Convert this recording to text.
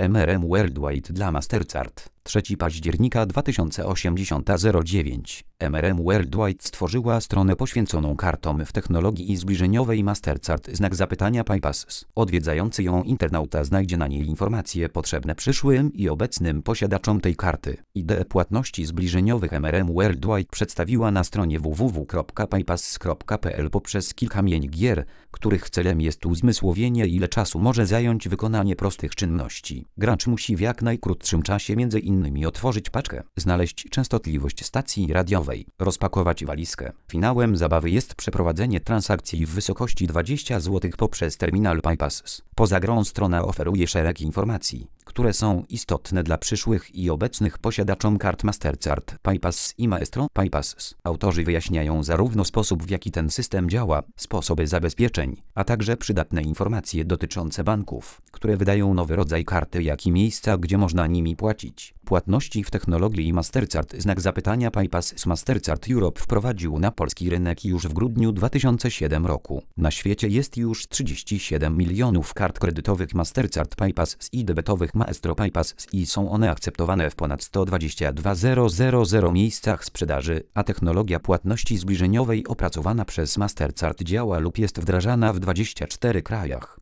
MRM Worldwide dla Mastercard. 3 października 2080-09 MRM Worldwide stworzyła stronę poświęconą kartom w technologii zbliżeniowej Mastercard >PayPass. Odwiedzający ją internauta znajdzie na niej informacje potrzebne przyszłym i obecnym posiadaczom tej karty. Ideę płatności zbliżeniowych MRM Worldwide przedstawiła na stronie www.paypass.pl poprzez kilka gier, których celem jest uzmysłowienie, ile czasu może zająć wykonanie prostych czynności. Gracz musi w jak najkrótszym czasie m.in. otworzyć paczkę, znaleźć częstotliwość stacji radiowej, rozpakować walizkę. Finałem zabawy jest przeprowadzenie transakcji w wysokości 20 zł poprzez terminal PayPass. Poza grą strona oferuje szereg informacji, które są istotne dla przyszłych i obecnych posiadaczom kart Mastercard, PayPass i Maestro PayPass. Autorzy wyjaśniają zarówno sposób, w jaki ten system działa, sposoby zabezpieczeń, a także przydatne informacje dotyczące banków, które wydają nowy rodzaj karty, jak i miejsca, gdzie można nimi płacić. Płatności w technologii Mastercard >PayPass. Mastercard Europe wprowadził na polski rynek już w grudniu 2007 roku. Na świecie jest już 37 milionów kart kredytowych Mastercard PayPass i debetowych Maestro PayPass i są one akceptowane w ponad 122 000 miejscach sprzedaży, a technologia płatności zbliżeniowej opracowana przez Mastercard działa lub jest wdrażana w 24 krajach.